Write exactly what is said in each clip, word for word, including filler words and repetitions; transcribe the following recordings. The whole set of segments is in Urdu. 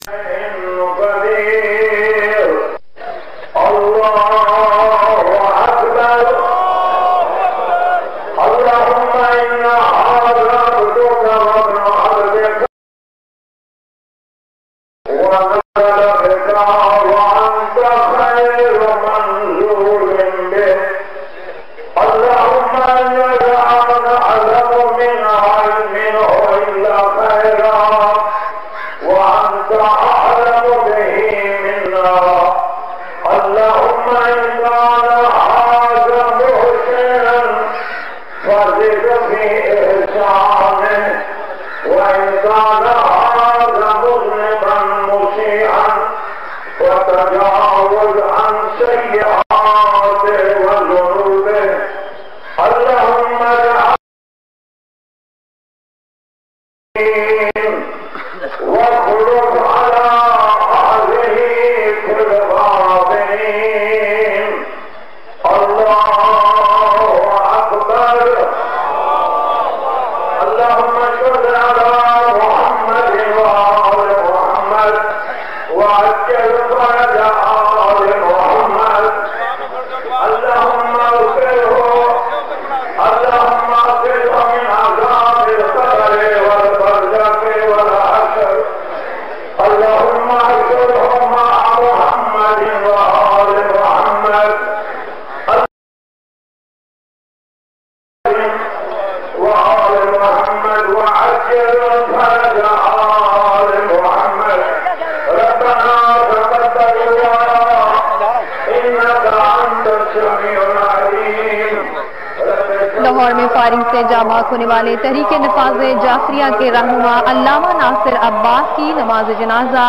لاہور میں فائرنگ سے جاں بحق ہونے والے تحریک نفاذ جعفریہ کے رہنما علامہ ناصر عباس کی نماز جنازہ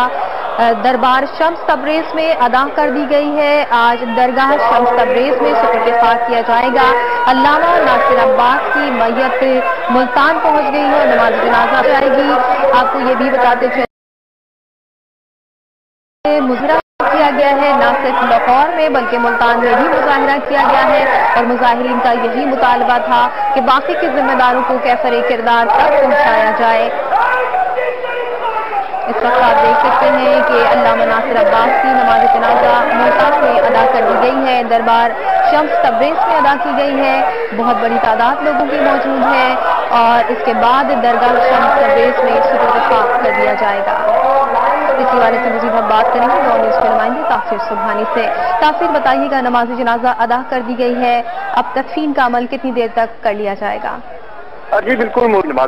دربار شمس تبریز میں ادا کر دی گئی ہے۔ آج درگاہ شمس تبریز میں سپرد خاک کیا جائے گا۔ علامہ ناصر عباس کی میت ملتان پہنچ گئی ہے، نماز جنازہ جائے گی۔ آپ کو یہ بھی بتاتے چلیں مظاہرہ کیا گیا ہے، نہ صرف لاہور میں بلکہ ملتان میں بھی مظاہرہ کیا گیا ہے، اور مظاہرین کا یہی مطالبہ تھا کہ باقی کے ذمہ داروں کو کیفر کردار تک پہنچایا جائے۔ اس وقت آپ دیکھ سکتے ہیں کہ علامہ ناصر عباس کی نماز جنازہ ملتان میں ادا کر دی گئی ہے، دربار شمس تبریز میں ادا کی گئی ہے۔ بہت بڑی تعداد لوگوں کی موجود ہے، اور اس کے بعد درگاہ شمس تبریز میں سپرد خاک کر دیا جائے گا۔ اسی والے سے مزید ہم بات کریں گے نو نیوز کے نمائندے تاثیر سبحانی سے۔ تاثیر بتائیے گا، نماز جنازہ ادا کر دی گئی ہے، اب تدفین کا عمل کتنی دیر تک کر لیا جائے گا؟ جی بالکل، نماز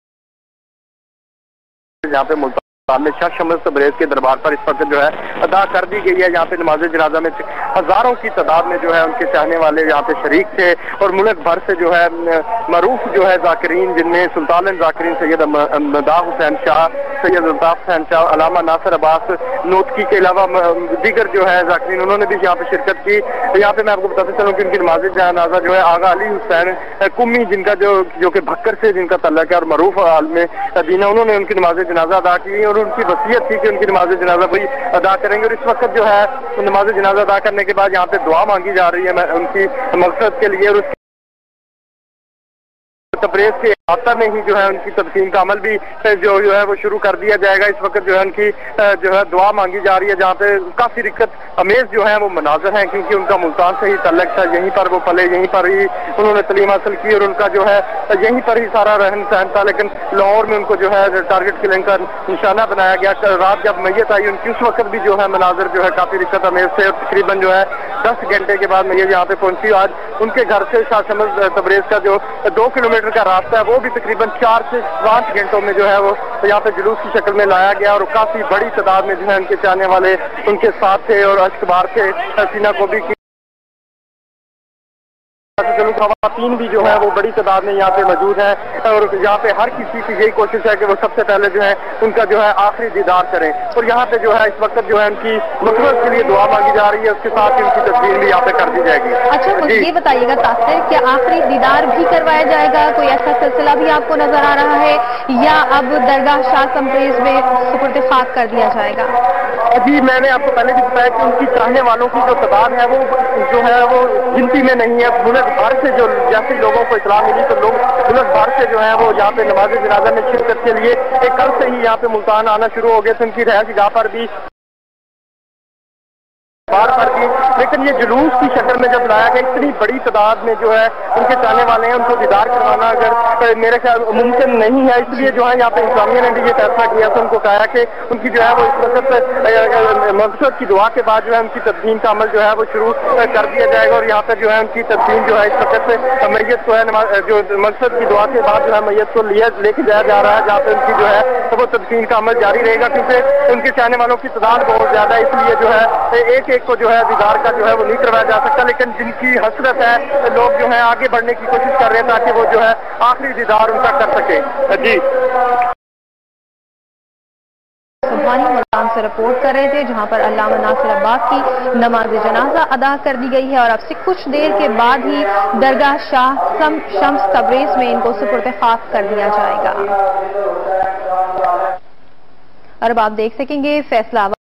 یہاں پہ ملتان میں شاہ شمس تبریز کے دربار پر اس وقت جو ہے ادا کر دی گئی ہے۔ یہاں پہ نماز جنازہ میں ہزاروں کی تعداد میں جو ہے ان کے چاہنے والے یہاں پہ شریک تھے، اور ملک بھر سے جو ہے معروف جو ہے ذاکرین، جن میں سلطان ذاکرین سید مداح حسین شاہ، سید الطاف حسین شاہ، علامہ ناصر عباس نوتکی کے علاوہ دیگر جو ہے ذاکرین، انہوں نے بھی یہاں پہ شرکت کی۔ یہاں پہ میں آپ کو بتاتے چلوں کہ ان کی نماز جنازہ جو ہے آغا علی حسین قمی، جن کا جو جو کہ بھکر سے جن کا تعلق ہے اور معروف عالم دین، انہوں نے ان کی نماز جنازہ ادا کی، اور ان کی وصیت تھی کہ ان کی نماز جنازہ بھی ادا کریں گے۔ اور اس وقت جو ہے نماز جنازہ ادا کرنے کے بعد یہاں پہ دعا مانگی جا رہی ہے ان کی مقصد کے لیے، اور اس تبریز کے احاطہ میں ہی جو ہے ان کی تدفین کا عمل بھی جو جو ہے وہ شروع کر دیا جائے گا۔ اس وقت جو ہے ان کی جو ہے دعا مانگی جا رہی ہے، جہاں پہ کافی رکت امیز جو ہے وہ مناظر ہیں، کیونکہ ان کا ملتان سے ہی تعلق تھا، یہیں پر وہ پلے، یہیں پر ہی انہوں نے تعلیم حاصل کی، اور ان کا جو ہے یہیں پر ہی سارا رہن سہن تھا، لیکن لاہور میں ان کو جو ہے ٹارگٹ کلنگ کا نشانہ بنایا گیا۔ رات جب میت آئی ان کی اس وقت بھی جو ہے مناظر جو ہے کافی رکت امیز سے، اور تقریباً جو ہے دس گھنٹے کے بعد میت یہاں پہ پہنچی۔ آج ان کے گھر سے شاہ شمس تبریز کا جو دو کلو میٹر کا راستہ ہے وہ بھی تقریباً چار سے پانچ گھنٹوں میں جو ہے وہ یہاں پہ جلوس کی شکل میں لایا گیا، اور کافی بڑی تعداد میں جو ہے ان کے چاہنے والے ان کے ساتھ تھے، اور اشکبار تھے، حسینہ کو بھی کی خواتین بھی جو ہے وہ بڑی تعداد میں یہاں پہ موجود ہیں، اور یہاں پہ ہر کسی کی یہی کوشش ہے کہ وہ سب سے پہلے جو ہے ان کا جو ہے آخری دیدار کریں، اور یہاں پہ جو ہے اس وقت جو ہے ان کی مقصد کے لیے دعا مانگی جا رہی ہے، اس کے ساتھ ہی ان کی تصویر بھی یہاں پہ کر دی جائے گی۔ اچھا، مجھے یہ بتائیے گا تاثیر، کیا آخری دیدار بھی کروایا جائے گا؟ کوئی ایسا سلسلہ بھی آپ کو نظر آ رہا ہے، یا اب درگاہ شاہ تبریز میں سپرد خاک کر دیا جائے گا؟ جی میں نے آپ کو پہلے بھی بتایا کہ ان کی چاہنے والوں کی جو تعداد ہے وہ جو ہے وہ گنتی میں نہیں ہے، ملک मुल्क भर से जो जैसे लोगों को इत्तला मिली तो लोग मुल्क भर से जो है वो यहाँ पे नमाज जनाजा में शिरकत के लिए एक कल से ही यहाँ पे मुल्तान आना शुरू हो गए थे। उनकी रहायश गाह पर भी बार बार भी, लेकिन ये जुलूस की शक्ल में जब लाया गया इतनी बड़ी तादाद में जो है उनके चाहने वाले हैं, उनको दीदार करवाना अगर मेरे ख्याल मुमकिन नहीं है, इसलिए जो है यहाँ पे इंतजामिया ने भी ये फैसला किया था। उनको कहा कि उनकी जो है वो इस वक्त मक़सद की दुआ के बाद जो है उनकी तदफीन का अमल जो है वो शुरू कर दिया जाएगा और यहाँ पर जो है उनकी तदफीन जो है इस वक्त मैयत को है जो मक़सद की दुआ के बाद जो है मैयत को लिया लेके जाया जा रहा है, जहाँ पे उनकी जो है वो तदफीन का अमल जारी रहेगा, क्योंकि उनके चाहने वालों की तादाद बहुत ज्यादा है। इसलिए जो है एक एक को जो है दीदार का जो है वो नहीं करवाया जा सकता, लेकिन जिनकी हसरत है लोग जो है आगे बढ़ने की कोशिश कर रहे हैं ताकि वो जो है आखिरी दीदार उनका कर सके। जी सुभानी मुल्तान से रिपोर्ट कर रहे थे, जहां पर अल्लामा नासिर अब्बास की नमाज जनाजा अदा कर दी गई है और अब से कुछ देर के बाद ही दरगाह शाह शम्स तबरेज में इनको सुपुर्द खाक कर दिया जाएगा। और अब आप देख सकेंगे फैसला